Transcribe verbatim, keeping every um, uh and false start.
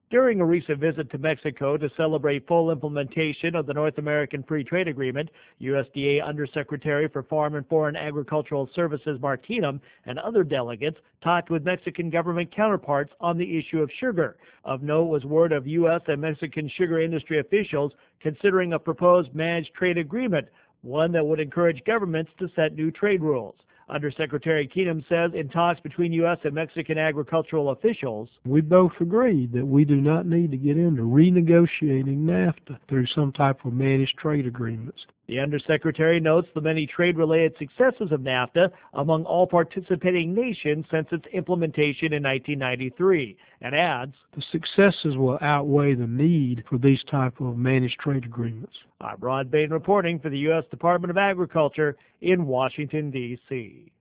During a recent visit to Mexico to celebrate full implementation of the North American Free Trade Agreement, U S D A Undersecretary for Farm and Foreign Agricultural Services Mark Keenum and other delegates talked with Mexican government counterparts on the issue of sugar. Of note was word of U S and Mexican sugar industry officials considering a proposed managed trade agreement, one that would encourage governments to set new trade rules. Undersecretary Keenum says in talks between U S and Mexican agricultural officials, we both agreed that we do not need to get into renegotiating NAFTA through some type of managed trade agreements. The Undersecretary notes the many trade-related successes of NAFTA among all participating nations since its implementation in nineteen ninety-three, and adds, the successes will outweigh the need for these type of managed trade agreements. I'm Rod Bain reporting for the U S Department of Agriculture in Washington, D C